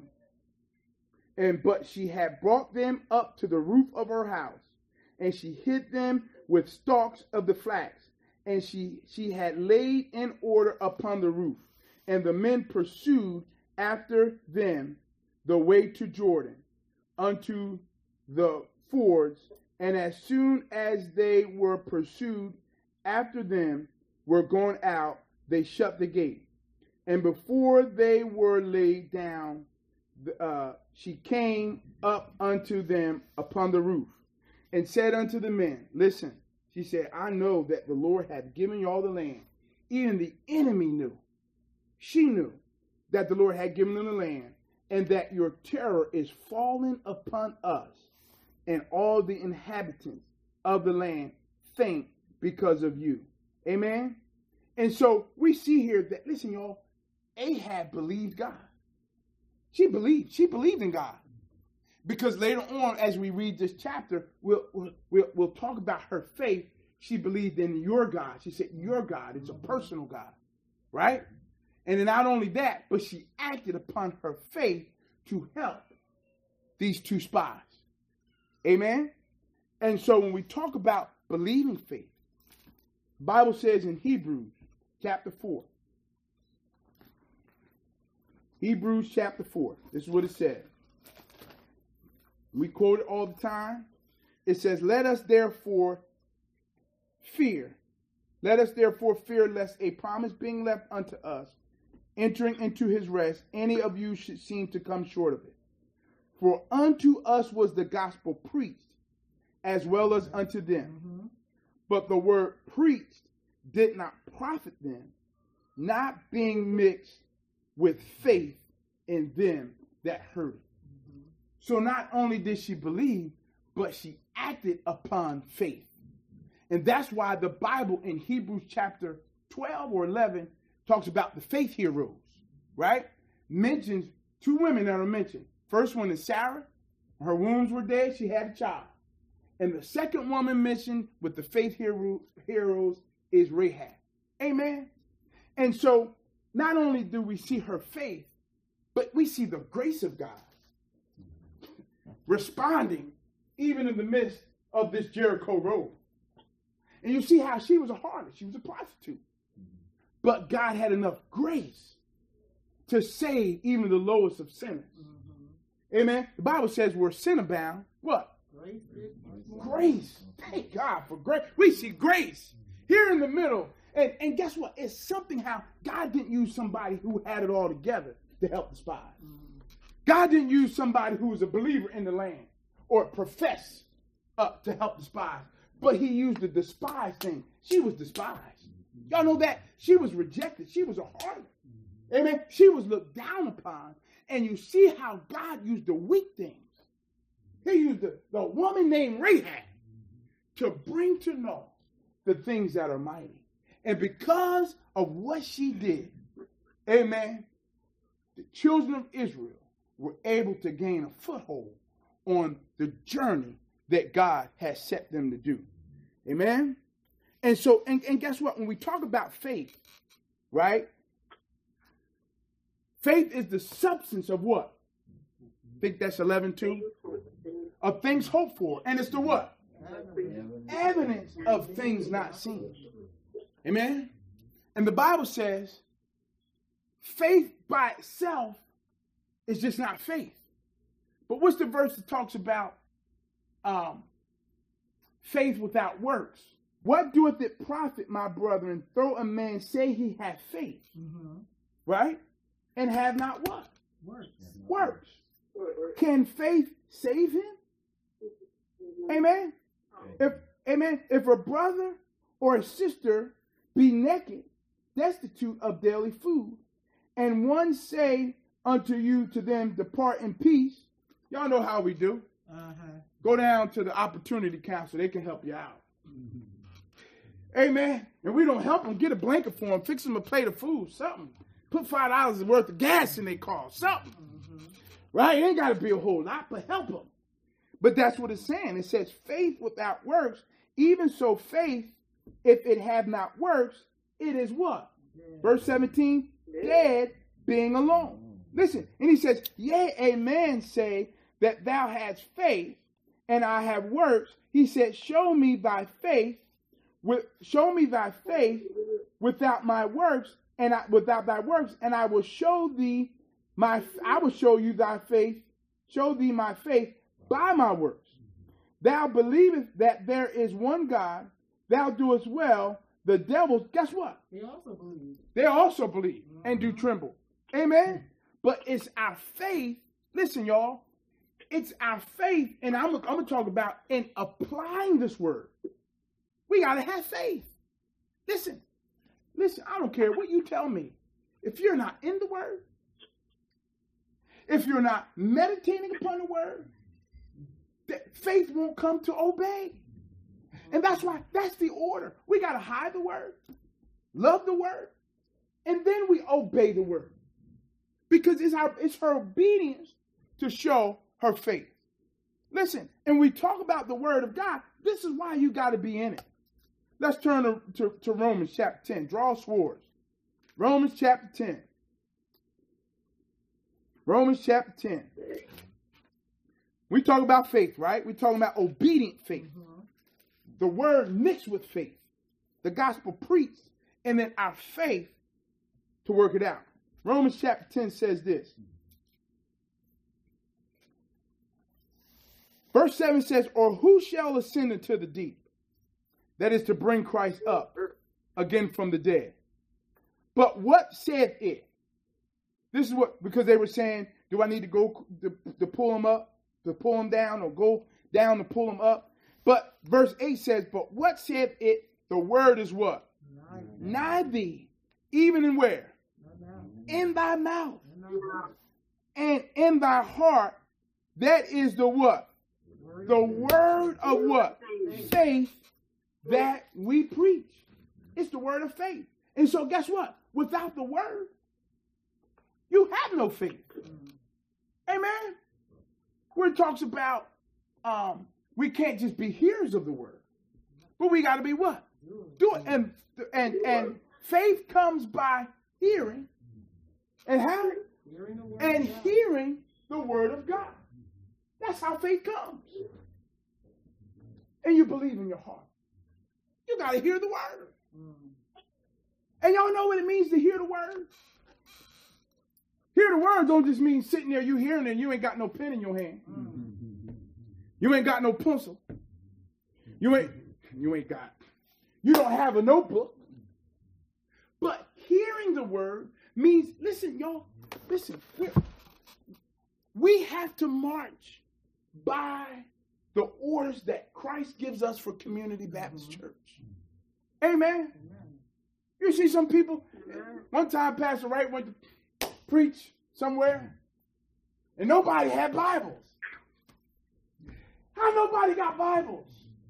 she had brought them up to the roof of her house, and she hid them with stalks of the flax, and she had laid in order upon the roof. And the men pursued after them the way to Jordan, unto the fords. And as soon as they were pursued after them, were gone out, they shut the gate. And before they were laid down, she came up unto them upon the roof, and said unto the men, listen, she said, I know that the Lord hath given you all the land. Even the enemy knew. She knew that the Lord had given them the land, and that your terror is fallen upon us, and all the inhabitants of the land faint because of you. Amen? And so we see here that, listen, y'all, Ahab believed God. She believed in God. Because later on, as we read this chapter, we'll talk about her faith. She believed in your God. She said, your God. It's a personal God. Right? And then not only that, but she acted upon her faith to help these two spies. Amen? And so when we talk about believing faith, the Bible says in Hebrews chapter 4. Hebrews chapter 4. This is what it says. We quote it all the time. It says, let us therefore fear. Let us therefore fear lest a promise being left unto us, entering into his rest, any of you should seem to come short of it. For unto us was the gospel preached, as well as unto them. Mm-hmm. But the word preached did not profit them, not being mixed with faith in them that heard it. Mm-hmm. So not only did she believe, but she acted upon faith. And that's why the Bible in Hebrews chapter 12 or 11 talks about the faith heroes, right? Mentions two women that are mentioned. First one is Sarah. Her wombs were dead. She had a child. And the second woman mentioned with the faith heroes is Rahab. Amen. And so not only do we see her faith, but we see the grace of God responding even in the midst of this Jericho road. And you see how she was a harlot. She was a prostitute. But God had enough grace to save even the lowest of sinners. Mm-hmm. Amen. The Bible says we're sin abound. What? Grace. Thank God for grace. We see grace here in the middle. And guess what? It's something how God didn't use somebody who had it all together to help the spies. Mm-hmm. God didn't use somebody who was a believer in the land or profess to help the spies. But he used the despised thing. She was despised. Y'all know that? She was rejected. She was a harlot. Amen. She was looked down upon. And you see how God used the weak things. He used the woman named Rahab to bring to know the things that are mighty. And because of what she did, amen, the children of Israel were able to gain a foothold on the journey that God has set them to do. Amen. And so, and guess what? When we talk about faith, right? Faith is the substance of what? I think that's 11:2. Of things hoped for. And it's the what? Evidence of things not seen. Amen. And the Bible says faith by itself is just not faith. But what's the verse that talks about faith without works? What doeth it profit, my brethren, though a man say he hath faith, right? And have not what? Works. Can faith save him? Amen. If a brother or a sister be naked, destitute of daily food, and one say unto you to them, depart in peace. Y'all know how we do. Go down to the Opportunity Council. They can help you out. Amen. And we don't help them. Get a blanket for them. Fix them a plate of food. Something. Put $5 worth of gas in their car. Something. Right? It ain't got to be a whole lot, but help them. But that's what it's saying. It says faith without works. Even so faith, if it have not works, it is what? Verse 17. Dead, being alone. Listen. And he says, yea, a man say that thou hast faith, and I have works. He said, show me thy faith without my works, and without thy works, and I will show you thy faith, show thee my faith by my works. Thou believest that there is one God, thou doest well. The devils, guess what? They also believe and do tremble. Amen. But it's our faith. Listen, y'all. It's our faith, and I'm going to talk about in applying this word. We got to have faith. Listen, I don't care what you tell me. If you're not in the word, if you're not meditating upon the word, faith won't come to obey. And that's the order. We got to hide the word, love the word, and then we obey the word. Because it's her obedience to show her faith. Listen, and we talk about the word of God. This is why you got to be in it. Let's turn to Romans chapter 10. Draw swords. Romans chapter 10. Romans chapter 10. We talk about faith, right? We're talking about obedient faith. The word mixed with faith. The gospel preached. And then our faith to work it out. Romans chapter 10 says this. Verse 7 says, or who shall ascend into the deep? That is to bring Christ up again from the dead. But what said it? This is what, because they were saying, do I need to go to pull him up, to pull him down, or go down to pull him up? But verse 8 says, but what said it? The word is what? Nigh thee. Even in where? In thy mouth. And in thy heart. That is the what? The word of what? Faith that we preach. It's the word of faith. And so guess what? Without the word, you have no faith. Amen. Where it talks about we can't just be hearers of the word, but we got to be what? Do it. And faith comes by hearing. And how? Hearing the word of God. That's how faith comes. And you believe in your heart. You got to hear the word. And y'all know what it means to hear the word? Hear the word don't just mean sitting there, you hearing it, and you ain't got no pen in your hand. You ain't got no pencil. You don't have a notebook. But hearing the word means, listen, y'all, listen. We have to march by the orders that Christ gives us for Community Baptist Church. Amen. You see some people, one time Pastor Wright went to preach somewhere, and nobody had Bibles. How nobody got Bibles?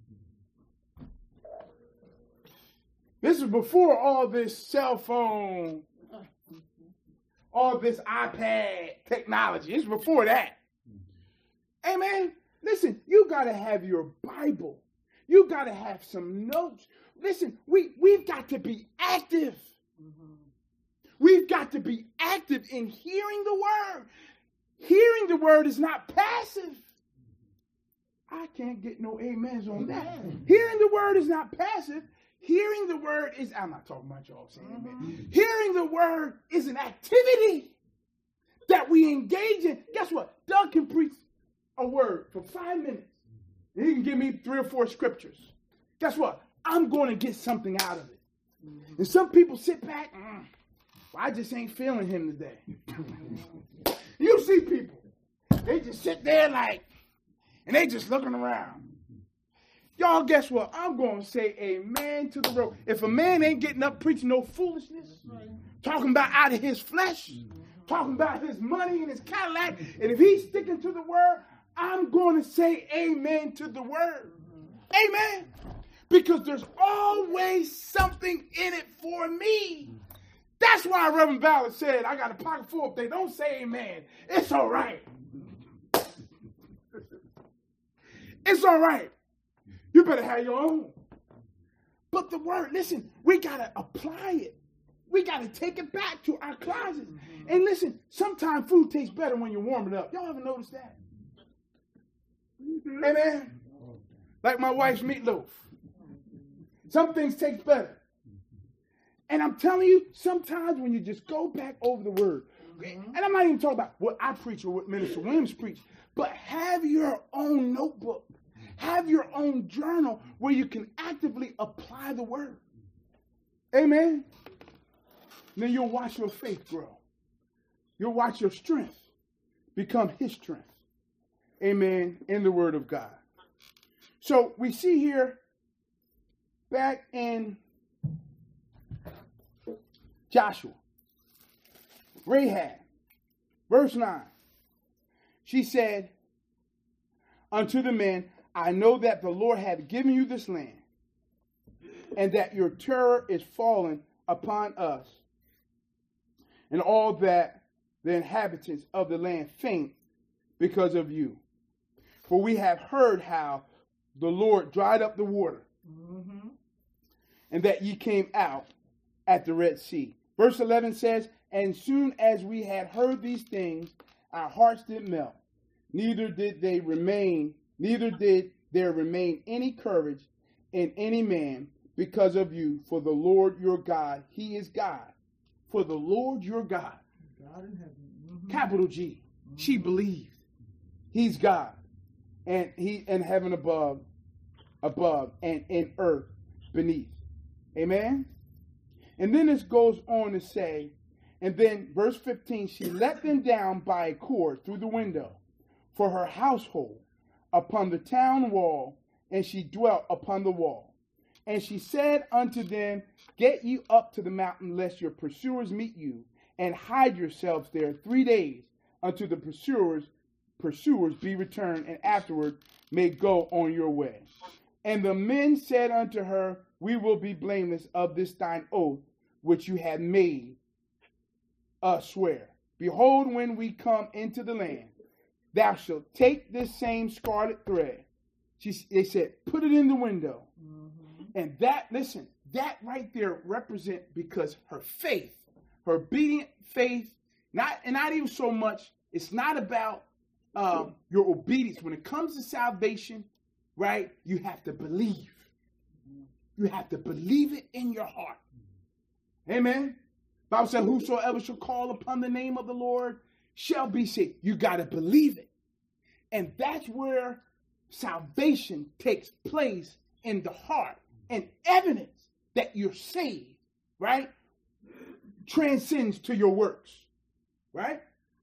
This is before all this cell phone, all this iPad technology. It's before that. Amen. Listen, you got to have your Bible. You got to have some notes. Listen, we've got to be active. We've got to be active in hearing the word. Hearing the word is not passive. I can't get no amens on that. Hearing the word is not passive. Hearing the word is, I'm not talking about y'all saying amen. Hearing the word is an activity that we engage in. Guess what? Doug can preach a word for 5 minutes. And he can give me 3 or 4 scriptures. Guess what? I'm going to get something out of it. And some people sit back, well, I just ain't feeling him today. You see people, they just sit there like, and they just looking around. Y'all, guess what? I'm going to say amen to the road. If a man ain't getting up preaching no foolishness, talking about out of his flesh, talking about his money and his Cadillac, and if he's sticking to the word, I'm going to say amen to the word. Amen. Because there's always something in it for me. That's why Reverend Ballard said, I got a pocket full. If they don't say amen, it's all right. It's all right. You better have your own. But the word, listen, we got to apply it. We got to take it back to our closets. And listen, sometimes food tastes better when you warm it up. Y'all ever notice that? Amen. Like my wife's meatloaf. Some things taste better. And I'm telling you, sometimes when you just go back over the word, and I'm not even talking about what I preach or what Minister Williams preached, but have your own notebook. Have your own journal where you can actively apply the word. Amen. Then you'll watch your faith grow. You'll watch your strength become his strength. Amen. In the word of God. So we see here back in Joshua, Rahab, verse 9. She said unto the men, I know that the Lord hath given you this land, and that your terror is fallen upon us, and all that the inhabitants of the land faint because of you. For we have heard how the Lord dried up the water, and that ye came out at the Red Sea. Verse 11 says, and soon as we had heard these things, our hearts did melt. Neither did there remain any courage in any man because of you. For the Lord your God, he is God. For the Lord your God. God in heaven. Mm-hmm. Capital G. Mm-hmm. She believed. He's God. And he in heaven above, and in earth beneath. Amen. And then this goes on to say, and then verse 15, she let them down by a cord through the window for her household upon the town wall, and she dwelt upon the wall. And she said unto them, get you up to the mountain, lest your pursuers meet you, and hide yourselves there 3 days, until the pursuers be returned, and afterward may go on your way. And the men said unto her, we will be blameless of this thine oath, which you have made us swear. Behold, when we come into the land, thou shalt take this same scarlet thread. They said, put it in the window. Mm-hmm. And that that right there represent, because her faith, her obedient faith, not even so much, it's not about your obedience. When it comes to salvation, right, you have to believe. You have to believe it in your heart. Amen. Bible said, whosoever shall call upon the name of the Lord shall be saved. You got to believe it. And that's where salvation takes place, in the heart. And evidence that you're saved, right, transcends to your works, right?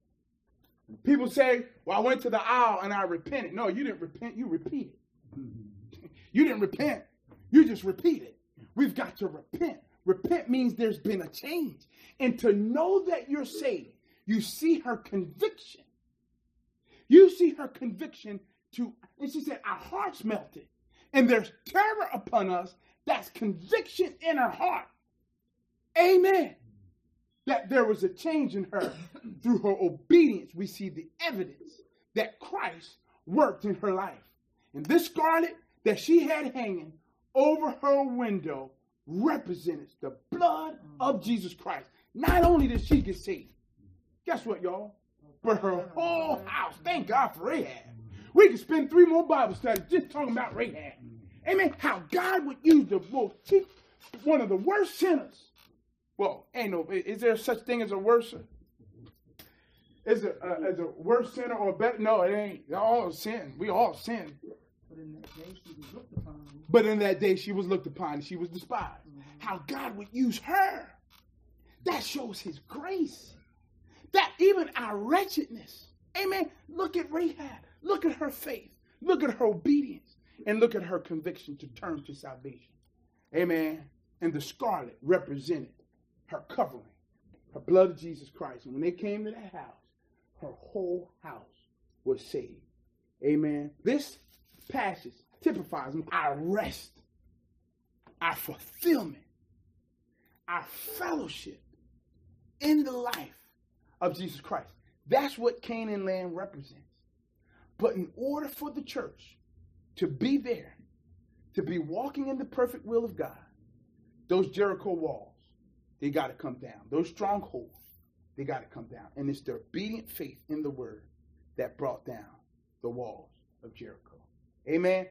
People say, well, I went to the aisle and I repented. No, you didn't repent. You repeated. You didn't repent. You just repeated. We've got to repent. Repent means there's been a change. And to know that you're saved, you see her conviction. You see her conviction and she said, our hearts melted. And there's terror upon us. That's conviction in her heart. Amen. That there was a change in her. Through her obedience, we see the evidence that Christ worked in her life. And this scarlet that she had hanging over her window represented the blood of Jesus Christ. Not only did she get saved, guess what, y'all? But her whole house. Thank God for Rahab. We could spend 3 more Bible studies just talking about Rahab. Amen. How God would use one of the worst sinners. Well, is there such thing as a worse? Is it as a worse sinner or better? No, it ain't. They all sin. We all sin. But in that day she was looked upon. But in that day she was looked upon and she was despised. Mm-hmm. How God would use her. That shows his grace. That even our wretchedness. Amen. Look at Rahab. Look at her faith. Look at her obedience. And look at her conviction to turn to salvation. Amen. And the scarlet represented her covering, her blood of Jesus Christ. And when they came to that house, her whole house was saved. Amen. This passage typifies our rest, our fulfillment, our fellowship in the life of Jesus Christ. That's what Canaan land represents. But in order for the church to be there, to be walking in the perfect will of God, those Jericho walls, they got to come down. Those strongholds, they got to come down. And it's the obedient faith in the word that brought down the walls of Jericho. Amen.